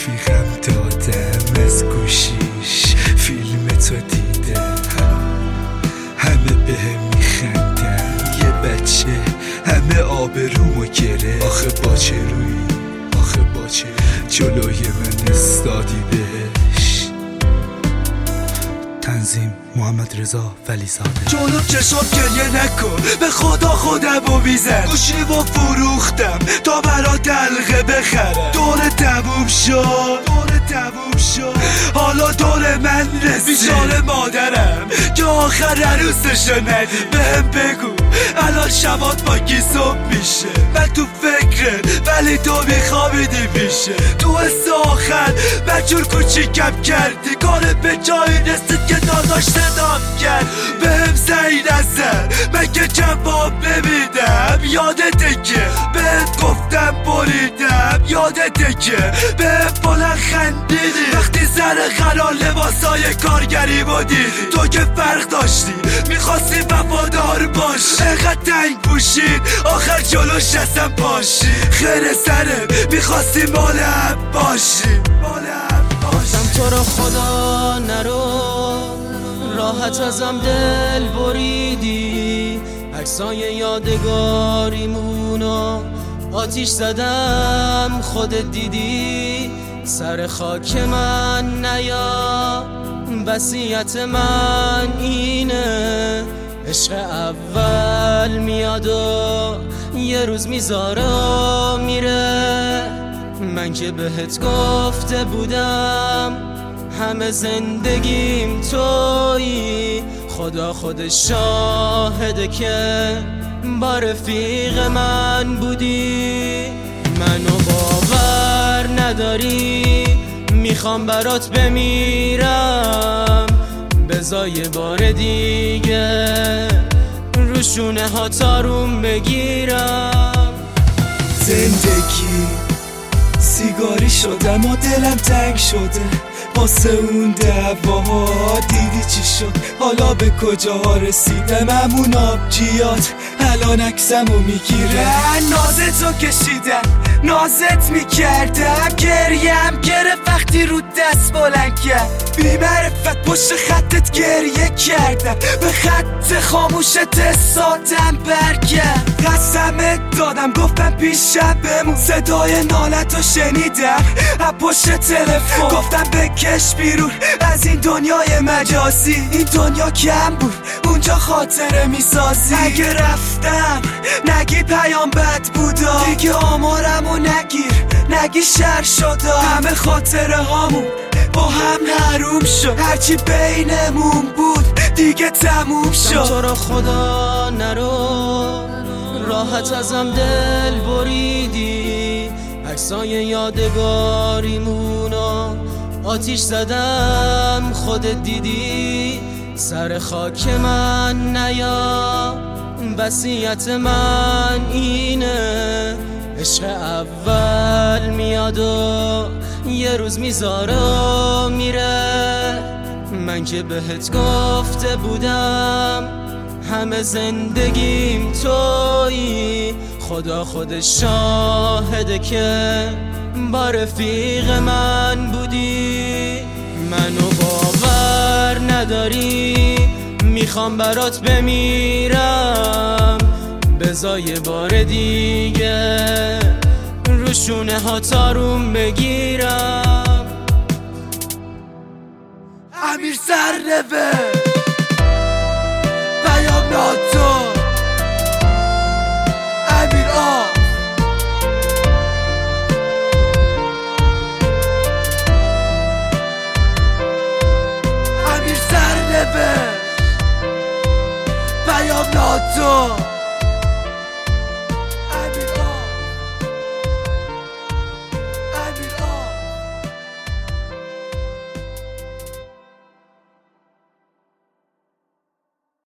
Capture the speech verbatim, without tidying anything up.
رفیقم دادم از گوشیش فیلم تو دیدم، همه بهم میخندن یه بچه همه آبرومو گره. آخه با چه روی آخه با چه جلوی من استادی بهش. تنظیم محمد رضا ولیزاده. جلو چشم گریه نکن، به خدا خودمو میزن. گوشیمو فروختم تا برا دلغه بخرم. دور تموم شد دور تموم شد حالا دور من رسید. بیچاره مادرم که آخر عروسشو ندید. بهم بگو الان شبات با کی صبح میشه؟ من تو فکرت ولی تو میخوابیدی میشه. تو آخر بچور کوچیکم کردی، کار به جایی رسید که داداش صدام کرد. بهم زنگ نزن من که جواب نمیدم. یادته که بهت گفتم بریدم، یادته که بهم بلند خندیدی وقتی سر قرار لباسای کارگری بودی. تو که فرق داشتی میخواستی وفادار باشی. انقدر تنگ پوشید آخر جلوش هستم پاشی. خیر سرم میخواستی مالم باشی مالم باشی. تو رو خدا نرو، راحت ازم دل بریدی. عکسای یادگاریمونو آتیش زدم خودت دیدی. سر خاک من نیا، وصیت من اینه. عشق اول میاد و یه روز میذاره و میره. من که بهت گفته بودم همه زندگیم تویی. خدا خودش شاهده که با رفیق من بودی. منو باور نداری میخوام برات بمیرم. بزای بار دیگه روشونه ها تاروم بگیرم. زندگی سیگاری شدم و دلم تنگ شده واسه اون دعواها. دیدی چی شد حالا به کجا رسیدم؟ همون آبجیات الان عکسمو میگیره. نازتو کشیدم نازت میکردم، گریم گرفت وقتی رو دست بلند کرد. بی معرفت پشت خطت گریه کردم، به خط خاموشت سادم برگرد. قسمت دادم گفتم پیشم بمون، صدای نالتو شنیدم از پشت تلفن. گفتم بکش بیرون از این دنیای مجازی. این دنیا کم بود اونجا خاطره میسازی. اگه رفتم نگی پیام بد بودا، دیگه آمارمو نگیر نگی شر شدا. همه خاطره هامون با هم حروم شد، هرچی بینمون بود دیگه تموم شد. تو رو خدا نرو، راحت ازم دل بریدی. عکسای یادگاریمونو آتیش زدم خودت دیدی. سر خاک من نیا، وصیت من اینه. عشق اول میاد و یه روز میذاره و میره. من که بهت گفته بودم همه زندگیم تویی. خدا خودش شاهده که با رفیق من بودی. منو باور نداری میخوام برات بمیرم. بزای بار دیگه روشونه ها تاروم بگیرم. امیر سرنوشت